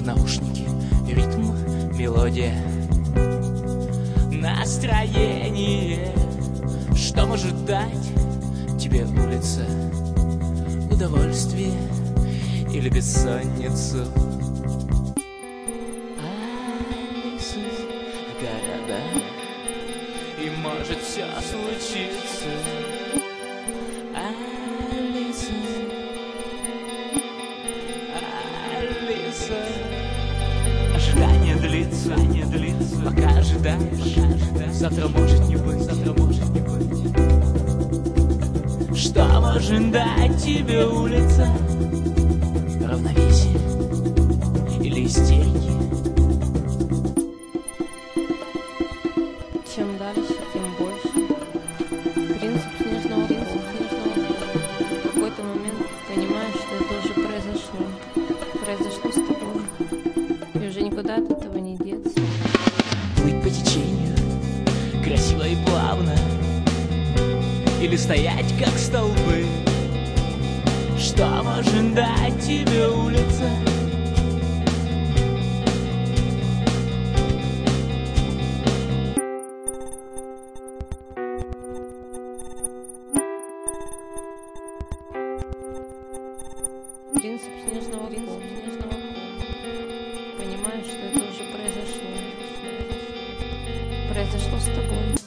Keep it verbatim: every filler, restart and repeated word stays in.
наушники, ритм, мелодия, настроение. Что может дать тебе улица? Удовольствие или бессонницу? Алиса, города, и может все случиться. Алиса, Алиса, ожидание длится, ожидание длится, пока ожидаешь, пока ожидаешь. Завтра может не быть, завтра может не быть. Что может дать тебе улица? Равновесие или истерики? Чем дальше, тем больше. Принцип снежного, принцип снежного. В какой-то момент понимаешь, что это уже произошло. Произошло с тобой. И уже никуда от этого не деться. Плыть по течению, красиво и плавно, или стоять как столбы? Что может дать тебе улица? Принцип снежного, принцип снежного. Понимаешь, что это уже произошло. Произошло с тобой.